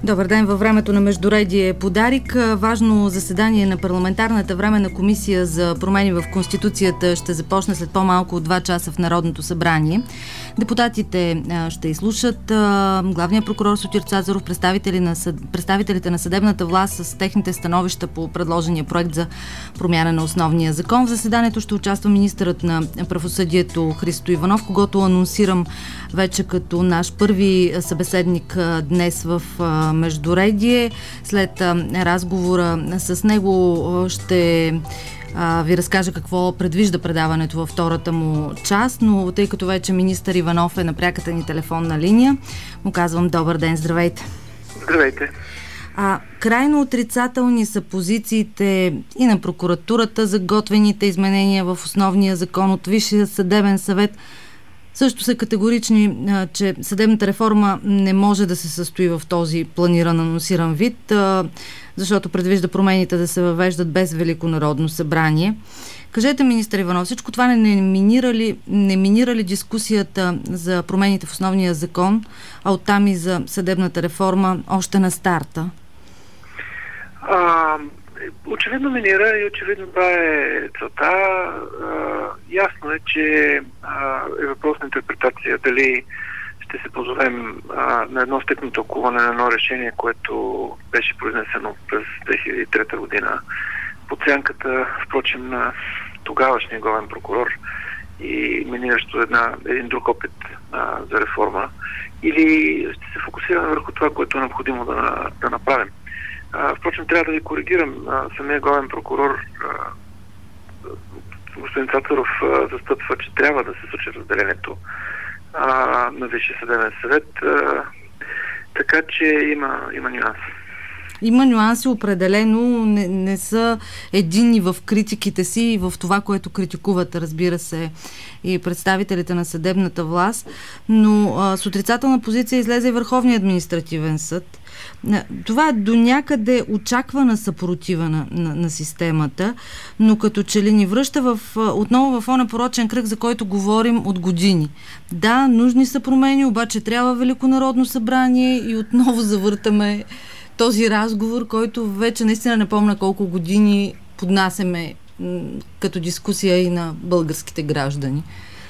Добър ден, във времето на Междуредие подарик. Важно заседание на парламентарната временна комисия за промени в Конституцията ще започне след по-малко от 2 часа в Народното събрание. Депутатите ще изслушат главния прокурор Сотир Цацаров, представителите на съдебната власт с техните становища по предложения проект за промяна на основния закон. В заседанието ще участва министърът на правосъдието Христо Иванов, когото анонсирам вече като наш първи събеседник днес в Междуредие. След разговора с него ще ви разкажа какво предвижда предаването във втората му част, но тъй като вече министър Иванов е на пряката ни телефонна линия, му казвам добър ден, здравейте. Здравейте. Крайно отрицателни са позициите и на прокуратурата за готвените изменения в основния закон от Висшия съдебен съвет. Също са категорични, че съдебната реформа не може да се състои в този планиран, анонсиран вид, защото предвижда промените да се въвеждат без Велико народно събрание. Кажете, министър Иванов, всичко това не минира ли дискусията за промените в основния закон, а оттам и за съдебната реформа още на старта? Очевидно минира и очевидно това е целта. Ясно е, че е въпрос на интерпретация дали ще се позовем на едно степно тълкуване на едно решение, което беше произнесено през 2003 година. Подценката, впрочем, на тогавашния главен прокурор и миниращо един друг опит за реформа. Или ще се фокусираме върху това, което е необходимо да направим. Впрочем, трябва да ви коригирам. Самия главен прокурор господин Цацаров застъпва, че трябва да се случи разделението на Висшия съдебен съвет. Така че има нюанс. Има нюанси определено, не са единни в критиките си и в това, което критикуват, разбира се, и представителите на съдебната власт, но с отрицателна позиция излезе и Върховния административен съд. Това е до някъде очаквана съпротива на системата, но като че ли ни връща отново в оня порочен кръг, за който говорим от години. Да, нужни са промени, обаче трябва Велико народно събрание и отново завъртаме този разговор, който вече наистина не помня колко години поднасяме като дискусия и на българските граждани.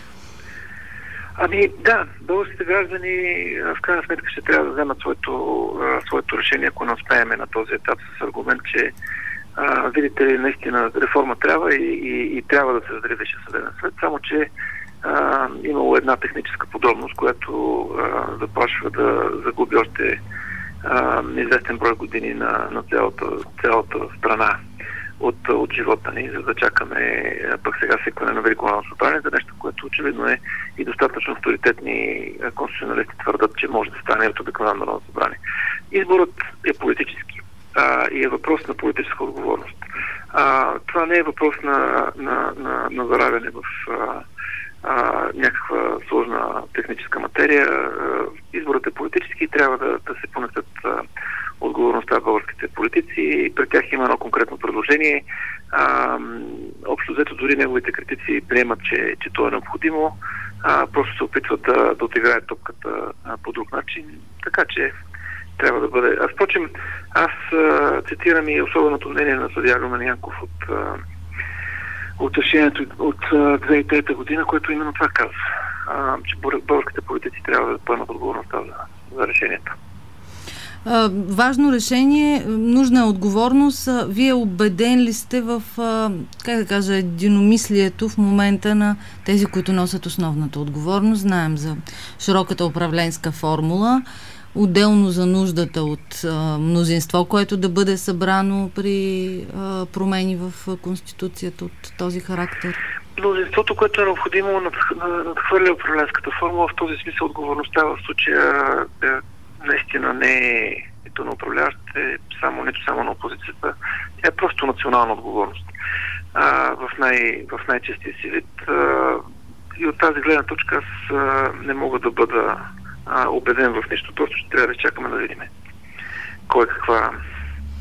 Да, българските граждани в крайна сметка ще трябва да вземат своето решение, ако не успееме на този етап с аргумент, че видите ли, наистина реформа трябва и трябва да се разделя Висшия съдебен съвет, само че имало една техническа подробност, която заплашва да загуби още известен брой години на цялата страна от живота ни, за да чакаме пък сега свикване на Велико народно събрание за нещо, което очевидно е и достатъчно авторитетни конституционалисти твърдат, че може да стане от обикновено народно събрание. Изборът е политически и е въпрос на политическа отговорност. Това не е въпрос на заравяне в някаква сложна техническа материя. Изборът е политически и трябва да се понесат отговорността в българските политици. При тях има едно конкретно предложение. Общо взето дори неговите критици приемат, че то е необходимо. Просто се опитват да отиграят топката по друг начин. Така че трябва да бъде. Впрочем, аз цитирам и особеното мнение на съдия Румен Янков от решението от 2003 година, което именно това казва, че българските политици трябва да поемат отговорността за решението. Важно решение, нужна е отговорност. Вие убеден ли сте в, единомислието в момента на тези, които носят основната отговорност? Знаем за широката управленска формула, отделно за нуждата от мнозинство, което да бъде събрано при промени в Конституцията от този характер. Мнозинството, което е необходимо, надхвърля управленската формула. В този смисъл отговорността в случая наистина не е нито на управляващите, нито само на опозицията. Тя е просто национална отговорност. В най-честия си вид. И от тази гледна точка аз не мога да бъда убеден в нещо. Просто ще трябва да чакаме да видим кой каква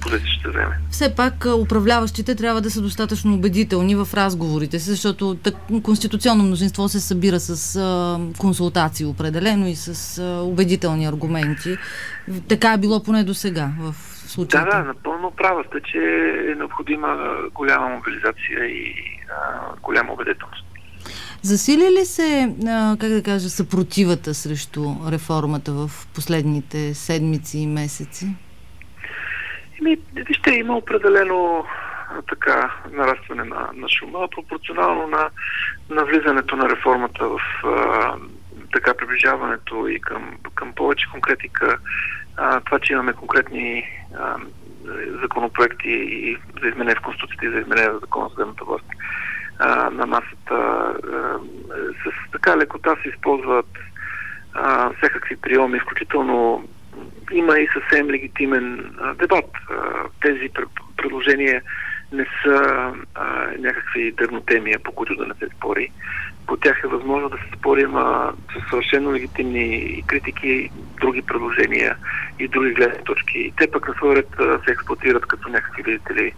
позиция ще вземе. Все пак управляващите трябва да са достатъчно убедителни в разговорите си, защото конституционно мнозинство се събира с консултации определено и с убедителни аргументи. Така е било поне до сега в случая. Да, напълно права сте, че е необходима голяма мобилизация и голяма убедителност. Засили ли се, съпротивата срещу реформата в последните седмици и месеци? Вижте, има определено нарастване на шума, пропорционално на влизането на реформата в приближаването и към повече конкретика. Това, че имаме конкретни законопроекти и за изменение в Конституцията и за изменение в Закона за съдебната власт на масата. С лекота се използват всякакви приеми, включително има и съвсем легитимен дебат. Тези предложения не са някакви дребнотемия, по които да не се спори. По тях е възможно да се спори, с съвършено легитимни критики, други предложения и други гледни точки. И те пък на своя ред се експлоатират като някакви видители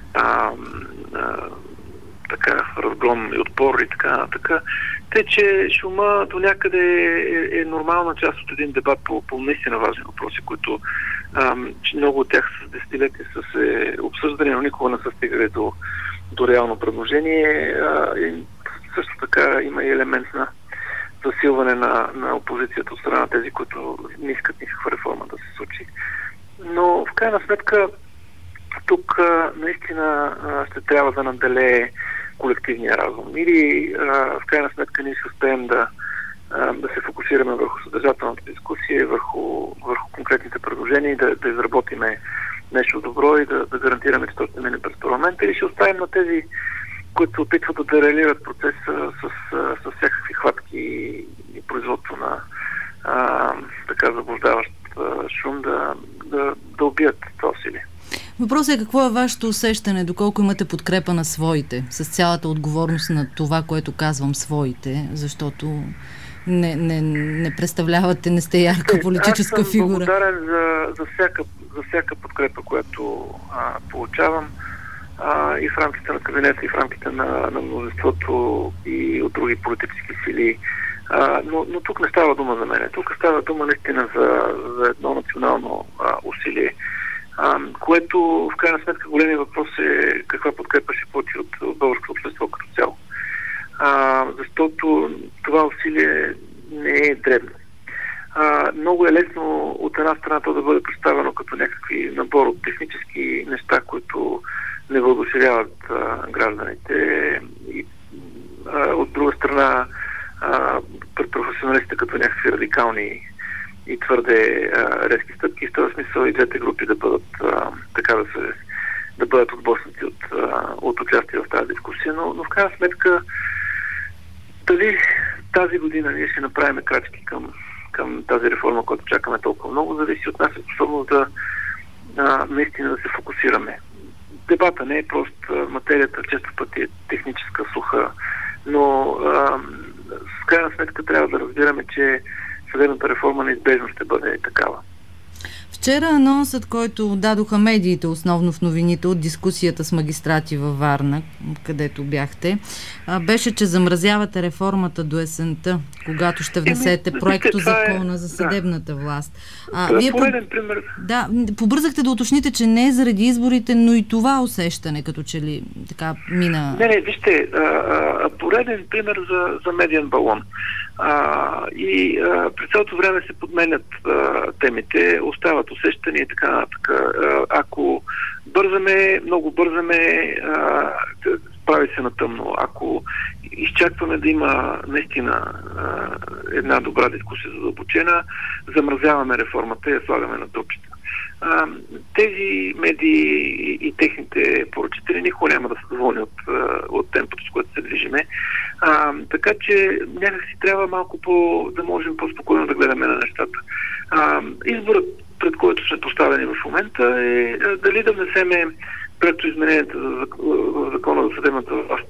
разгром и отпор и така нататък. Те, че шума до някъде е нормална част от един дебат по наистина важни въпроси, които много от тях с десетилетия са се обсъждани, но никога не са стигали до реално предложение. И също така има и елемент на засилване на опозицията от страна на тези, които не искат никаква реформа да се случи. Но в крайна сметка тук наистина ще трябва да наделее колективния разум. Или в крайна сметка ние ще успеем да се фокусираме върху съдържателната дискусия, върху конкретните предложения и да изработиме нещо добро и да гарантираме, че то ще мине през парламента, или ще оставим на тези, които се опитват да дереалират процеса с всякакви хватки и производство на заблуждаващ шум да убият това усилие. Въпросът е какво е вашето усещане, доколко имате подкрепа на своите, с цялата отговорност на това, което казвам своите, защото не представлявате, не сте ярка политическа фигура. Аз съм благодарен за всяка подкрепа, която получавам и в рамките на кабинета, и в рамките на мнозинството и от други политически сили. Но тук не става дума за мен. Тук става дума наистина за едно национално усилие, което в крайна сметка големия въпрос е каква подкрепа ще получи от българското общество като цяло. Защото това усилие не е дребно. Много е лесно от една страна то да бъде представено като някакви набор от технически неща, които не въодушевяват гражданите. И от друга страна пред професионалистите като някакви радикални и твърде резки стъпки. В този смисъл и двете групи да бъдат да бъдат отблъснати от участие в тази дискусия. Но в крайна сметка дали тази година ние ще направим крачки към тази реформа, която чакаме толкова много, зависи от наша способност наистина да се фокусираме. Дебата не е просто материята, често пъти е техническа, суха, но в крайна сметка трябва да разбираме, че съдебната реформа неизбежно ще бъде такава. Вчера анонсът, който дадоха медиите, основно в новините от дискусията с магистрати във Варна, където бяхте, беше, че замразявате реформата до есента, когато ще внесете проекто закона за съдебната власт. Вие пример. Да, побързахте да уточните, че не е заради изборите, но и това усещане, като че ли така мина... Не, вижте, пореден пример за медиен балон. През цялото време се подменят темите, остават усещания и така нататък. Ако бързаме, много бързаме, прави се на тъмно. Ако изчакваме да има наистина една добра дискусия задълбочена, замразяваме реформата и я слагаме на трупчета. Тези медии и техните поръчители никога няма да са доволни от темпото, с което се движиме. Така че някакси трябва малко да можем по-спокойно да гледаме на нещата. Изборът, пред който сме поставени в момента, е дали да внесеме проекто измененията в Закона за съдебната власт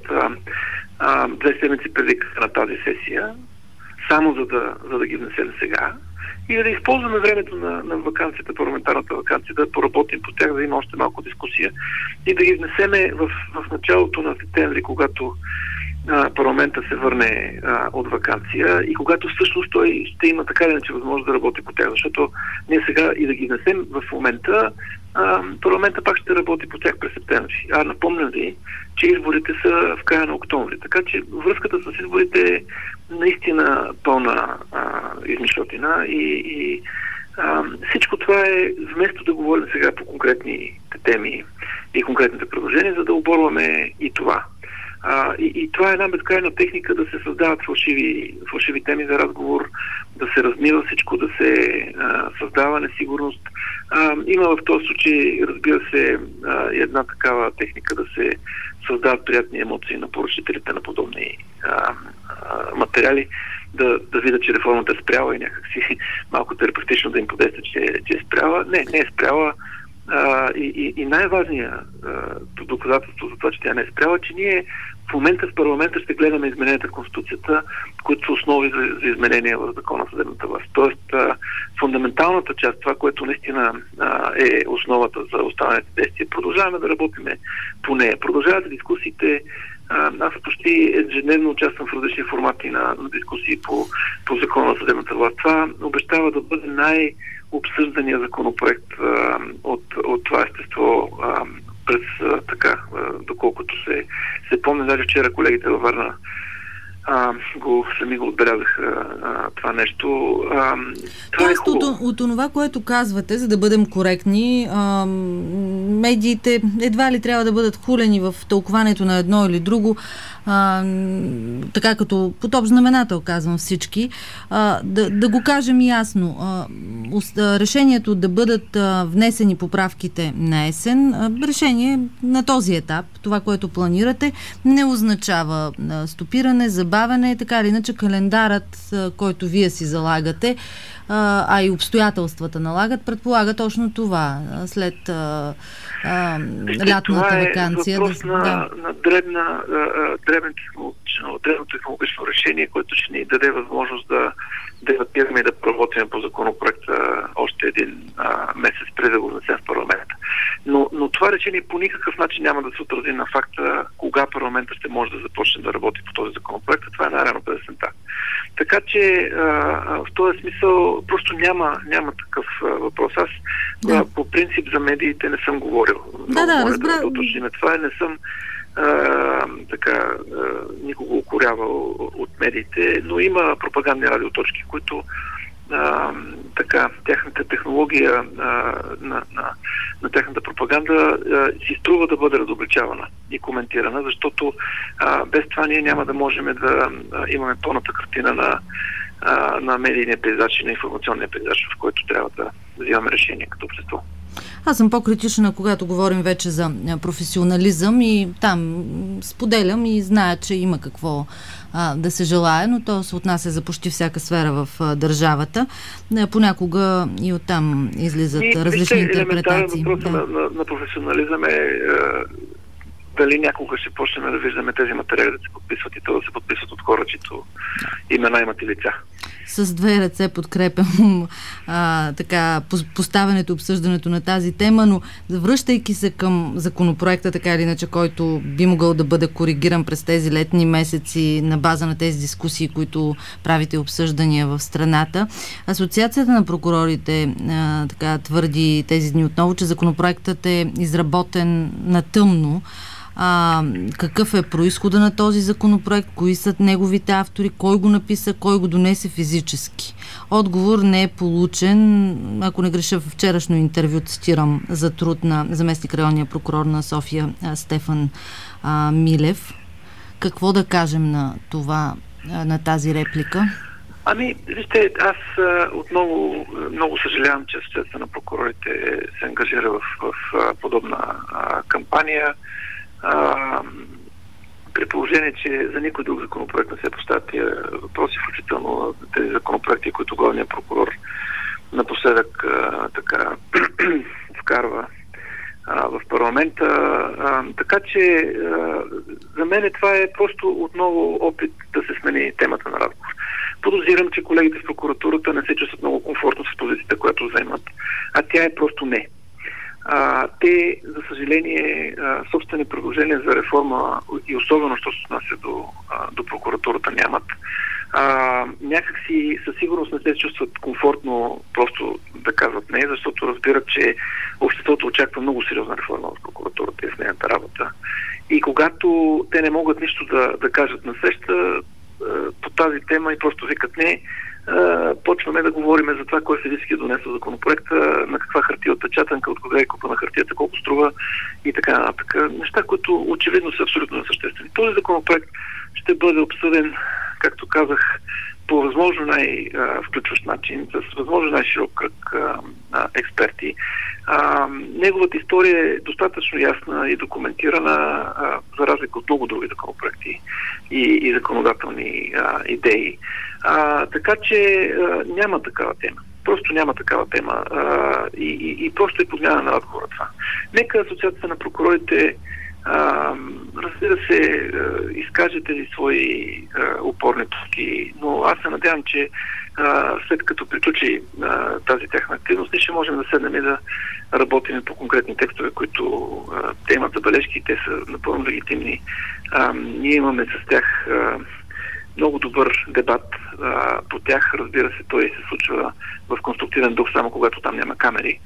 2 седмици преди на тази сесия, само за да ги внесем сега, и да използваме времето на ваканцията, парламентарната ваканция, да поработим по тях, да има още малко дискусия и да ги внесеме в началото на септември, когато парламента се върне от ваканция и когато всъщност той ще има така или иначе възможност да работи по тях, защото ние сега и да ги внесем в момента, парламента пак ще работи по тях през септември. Напомням ви, че изборите са в края на октомври, така че връзката с изборите е наистина пълна измишлотина и всичко това е, вместо да говорим сега по конкретните теми и конкретните предложения, за да оборваме и това. И това е една безкрайна техника да се създават фалшиви теми за разговор, да се размива всичко, да се създава несигурност. Има в този случай, разбира се, една такава техника да се създават приятни емоции на поръчителите на подобни материали, да видят, че реформата е спряла и някакси малко терапевтично да им подейства, че е спряла. Не е спряла. И най-важният доказателство за това, че тя не е спряла, че ние в момента в парламента ще гледаме измененията в Конституцията, които са основи за изменения в закона за съдебната власт. Тоест, фундаменталната част, това, което наистина е основата за останалите действия, продължаваме да работиме по нея. Продължават дискусиите. Аз почти ежедневно участвам в различни формати на дискусии по закона за съдебната власт. Това обещава да бъде най-обсъждания законопроект от това естество през доколкото се помня, даже вчера колегите във Варна сами го отбелязаха това нещо. Това е хубаво. От това, което казвате, за да бъдем коректни, медиите едва ли трябва да бъдат хулени в тълкуването на едно или друго, така като под общ знаменател казвам всички, да го кажем ясно. Решението да бъдат внесени поправките на есен, решение на този етап, това, което планирате, не означава стопиране, забавяне, така или иначе календарът, който вие си залагате, и обстоятелствата налагат, предполага точно това. След лятната ваканция. Това е въпрос на дребно технологично решение, което ще ни даде възможност да дебатираме и да проработим по законопроекта още един месец преди да го внесем в парламента. Но това решение по никакъв начин няма да се отрази на факта кога парламента ще може да започне да работи по този законопроект. Това е най-рано през есента. Така че в този смисъл просто няма такъв въпрос. Аз по принцип за медиите не съм говорил. Разбира. Да уточним това. Не съм никого укорявал от медиите, но има пропагандни радиоточки, които тяхната технология на тяхната пропаганда си струва да бъде разобличавана и коментирана, защото без това ние няма да можем да имаме пълната картина на медийния пейзаж и на информационния пейзаж, в който трябва да взимаме решение като общество. Аз съм по-критична, когато говорим вече за професионализъм и там споделям и зная, че има какво да се желае, но то се отнася за почти всяка сфера в държавата. Понякога и оттам излизат различни интерпретации. Въпросът на професионализъм е дали някога ще почнем да виждаме тези материали да се подписват и то да се подписват от хора, чието имена имат и лица. С две ръце подкрепям поставянето, обсъждането на тази тема, но връщайки се към законопроекта, така или иначе, който би могъл да бъде коригиран през тези летни месеци на база на тези дискусии, които правите обсъждания в страната. Асоциацията на прокурорите твърди тези дни отново, че законопроектът е изработен на тъмно. Какъв е произхода на този законопроект, кои са неговите автори, кой го написа, кой го донесе физически. Отговор не е получен, ако не греша, в вчерашно интервю цитирам за труд на заместник районния прокурор на София Стефан Милев. Какво да кажем на това, на тази реплика? Вижте, аз отново много съжалявам, че Асоциацията на прокурорите се ангажира в подобна кампания. При положение, че за никой друг законопроект не се поставят тия въпроси, включително тези законопроекти, които главният прокурор напоследък вкарва в парламента. Така че за мен това е просто отново опит да се смени темата на разговор. Подозирам, че колегите в прокуратурата не се чувстват много комфортно съжаление, собствени предложения за реформа и особено, що се отнася до прокуратурата, нямат. Някакси със сигурност не се чувстват комфортно просто да казват не, защото разбират, че обществото очаква много сериозна реформа в прокуратурата и в нейната работа. И когато те не могат нищо да кажат на среща по тази тема и просто викат не, почваме да говорим за това, кой физически е донесъл законопроекта, на каква хартия отпечатанка, от кога е купа на хартията, колко струва и така нататък. Неща, които очевидно са абсолютно несъществени. Този законопроект ще бъде обсъден, както казах, по възможно най-включващ начин, с възможно най-широк кръг експерти. Неговата история е достатъчно ясна и документирана, за разлика от много други законопроекти и законодателни идеи. Така че няма такава тема. Просто няма такава тема и просто е подмяна на разговора това. Нека Асоциацията на прокурорите разбира се, изкаже тези свои опорни точки, но аз се надявам, че след като приключи тази тяхна активност, ние ще можем да седнем и да работим по конкретни текстове, които те имат забележки и те са напълно легитимни. Ние имаме с тях много добър дебат по тях. Разбира се, той се случва в конструктивен дух, само когато там няма камери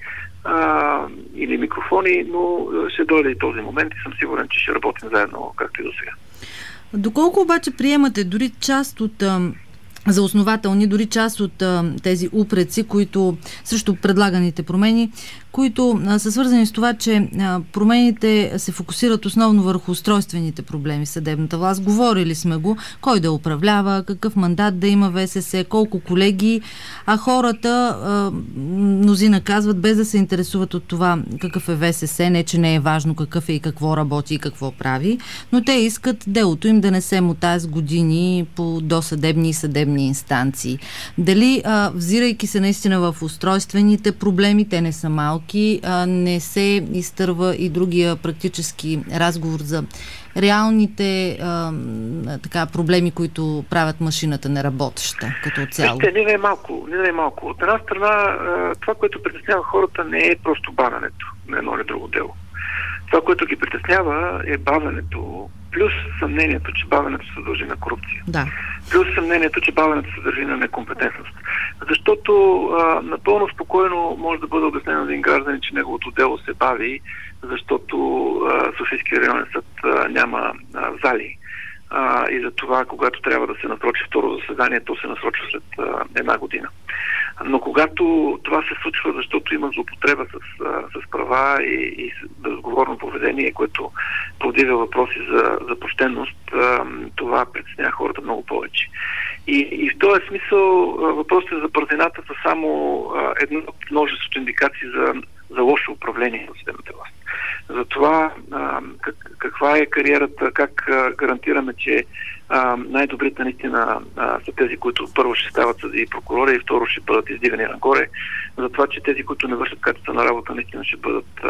или микрофони, но ще дойде и този момент и съм сигурен, че ще работим заедно, както и до сега. Доколко обаче приемате дори част от за основателни, дори част от тези упреци, които срещу предлаганите промени, които са свързани с това, че промените се фокусират основно върху устройствените проблеми в съдебната власт. Говорили сме го, кой да управлява, какъв мандат да има ВСС, колко колеги, а хората, мнозина казват, без да се интересуват от това какъв е ВСС, не че не е важно какъв е и какво работи и какво прави, но те искат делото им да не се мотае с години по досъдебни и съдебни инстанции. Дали, взирайки се наистина в устройствените проблеми, те не са малки, не се изтърва и другия практически разговор за реалните проблеми, които правят машината неработеща като цяло? Не е малко. От една страна, това, което притеснява хората, не е просто бавенето на едно или друго дело. Това, което ги притеснява, е бавенето, плюс съмнението, че бавенето се дължи на корупция. Да. Плюс съмнението, че бавенето се дължи на некомпетентност. Защото напълно спокойно може да бъде обяснено на един гражданин, че неговото дело се бави, защото Софийския районен съд няма зали. И за това, когато трябва да се насрочи второ заседание, то се насрочва след една година. Но когато това се случва, защото има злоупотреба с права и безотговорно поведение, което повдига въпроси за почтенност, това притеснява хората много повече. И в този смисъл въпросите за бързината са само едно от множеството индикации за лошо управление в съдебната власт. Затова каква е кариерата, как гарантираме, че най-добрите наистина са тези, които първо ще стават съдии и прокурори и второ ще бъдат издигани нагоре. Затова, че тези, които не вършат качествена работа, наистина ще бъдат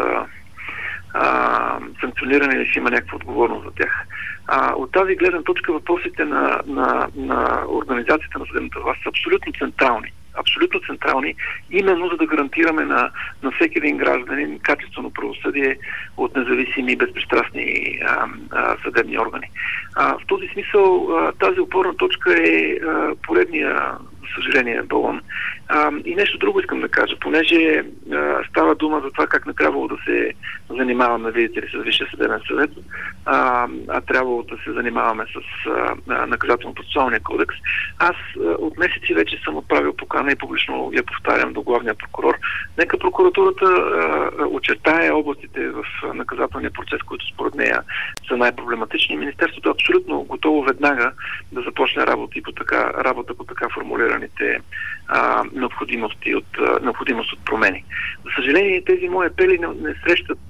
санкционирани или ще има някаква отговорност за тях. От тази гледна точка въпросите на организацията на съдебната власт са абсолютно централни, именно за да гарантираме на всеки един гражданин качествено правосъдие от независими и безпристрастни съдебни органи. В този смисъл тази опорна точка е поредния, за съжаление, балон. И нещо друго искам да кажа, понеже става дума за това как не трябвало да се занимаваме, видите ли, с Висшия съдебен съвет, а трябвало да се занимаваме с наказателно-процесуалния кодекс. Аз от месеци вече съм отправил покана и публично я повтарям до главния прокурор. Нека прокуратурата очертае областите в наказателния процес, които според нея са най-проблематични. Министерството е абсолютно готово веднага да започне работа по така формулираните необходимост от промени. За съжаление, тези мои апели не срещат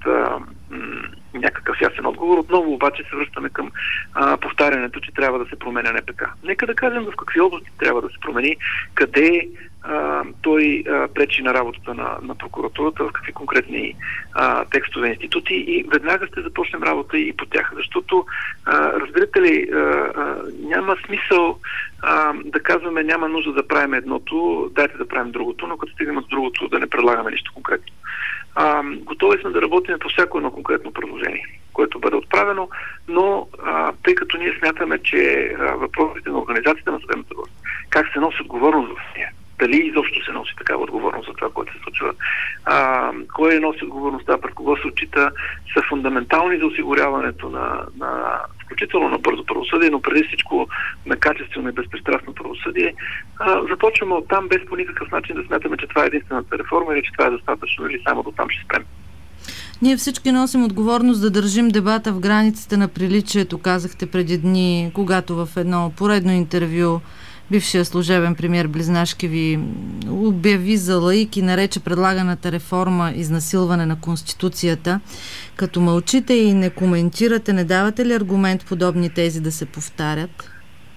някакъв ясен отговор. Отново обаче се връщаме към повтарянето, че трябва да се променя НПК. Нека да кажем в какви области трябва да се промени, къде той пречи на работата на прокуратурата, в какви конкретни текстове институти и веднага ще започнем работа и по тях. Защото, разбирате ли, няма смисъл да казваме няма нужда да правим едното, дайте да правим другото, но като стигнем с другото да не предлагаме нищо конкретно. Готови сме да работим по всяко едно конкретно предложение, което бъде отправено, но тъй като ние смятаме, че въпросите на организацията на съдебната власт, как се носи отговорност в нея, дали изобщо се носи такава отговорност за това, което се случва, кой носи отговорността, пред кого се отчита, са фундаментални за осигуряването на включително на бързо правосъдие, но преди всичко на качествено и безпристрастно правосъдие. Започваме оттам без по никакъв начин да смятаме, че това е единствената реформа или че това е достатъчно или само до там ще спрем. Ние всички носим отговорност да държим дебата в границите на приличието, казахте преди дни, когато в едно поредно интервю бившия служебен премиер Близнашки ви обяви за лаик и нарече предлаганата реформа изнасилване на Конституцията. Като мълчите и не коментирате, не давате ли аргумент подобни тези да се повтарят?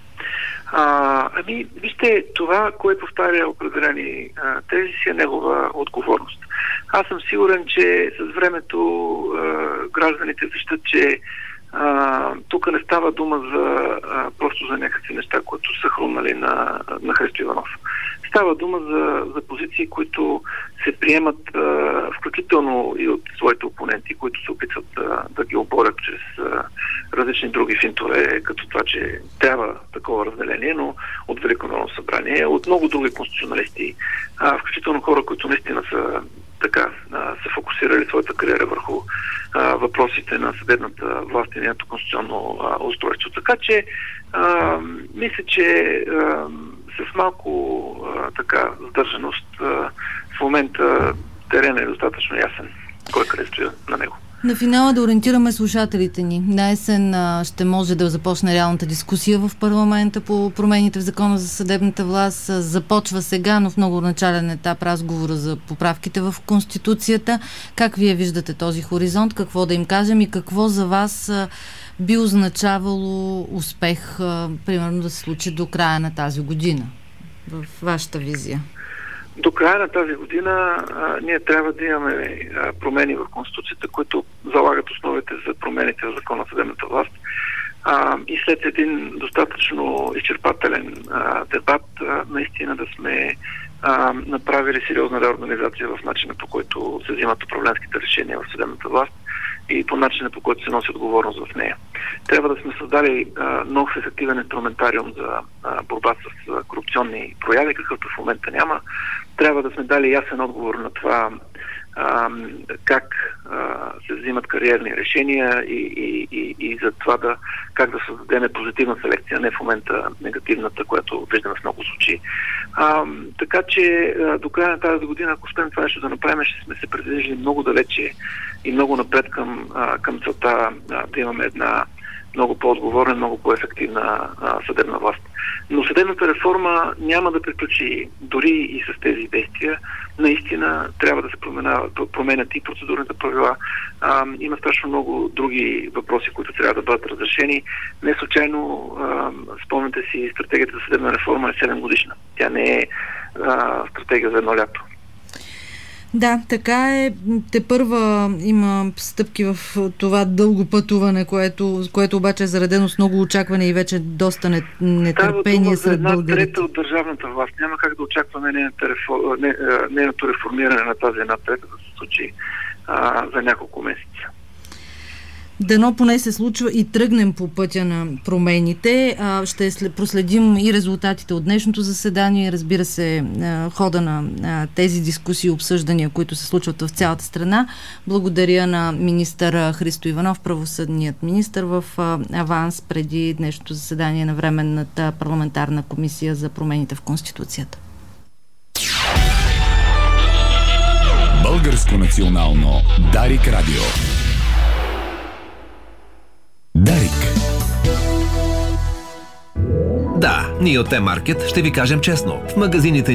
Вижте, това, което повтаря определени тези, си е негова отговорност. Аз съм сигурен, че с времето гражданите виждат, че тук не става дума просто за някакви неща, които са хрумнали на Христо Иванов. Става дума за позиции, които се приемат включително и от своите опоненти, които се опитват да ги оборят чрез различни други финтове, като това, че трябва такова разделение, но от Велико народно събрание, от много други конституционалисти, включително хора, които наистина са фокусирали своята кариера върху въпросите на съдебната власт и нейното конституционно устройство. Така че мисля, че с малко сдържаност в момента теренът е достатъчно ясен, кой къде стои на него. На финала да ориентираме слушателите ни. На есен ще може да започне реалната дискусия в парламента по промените в Закона за съдебната власт. Започва сега, но в много начален етап разговора за поправките в Конституцията. Как вие виждате този хоризонт? Какво да им кажем и какво за вас би означавало успех, примерно да се случи до края на тази година? В вашата визия. До края на тази година ние трябва да имаме промени в Конституцията, които залагат основите за промените в Закона за съдебната власт. И след един достатъчно изчерпателен дебат, наистина да сме направили сериозна реорганизация в начина, по който се взимат управленските решения в съдебната власт и по начина, по който се носи отговорност в нея. Трябва да сме създали нов ефективен инструментариум за борба с корупционни прояви, какъвто в момента няма. Трябва да сме дали ясен отговор на това как се взимат кариерни решения и за това как да създадем позитивна селекция, не в момента негативната, която виждаме в много случаи. Така че до края на тази година, ако успеем това нещо да направим, ще сме се придвижили много далече и много напред към целта да имаме една много по-отговорна, много по-ефективна съдебна власт. Но съдебната реформа няма да приключи дори и с тези действия. Наистина трябва да се променят и процедурните правила. Има страшно много други въпроси, които трябва да бъдат разрешени. Не случайно, спомняте си, стратегията за съдебна реформа е 7 годишна. Тя не е стратегия за едно лято. Да, така е. Тепърва има стъпки в това дълго пътуване, което обаче е заредено с много очакване и вече доста нетърпение сред българите. Една трета от държавната власт. Няма как да очакваме нейното реформиране на тази една трета да се случи за няколко месеца. Дано поне се случва и тръгнем по пътя на промените. Ще проследим и резултатите от днешното заседание, разбира се, хода на тези дискусии и обсъждания, които се случват в цялата страна. Благодаря на министър Христо Иванов, правосъдният министър, в аванс преди днешното заседание на Временната парламентарна комисия за промените в Конституцията. Българско национално Дарик Радио. Дарик. Да, ние от Т-Маркет ще ви кажем честно. В магазините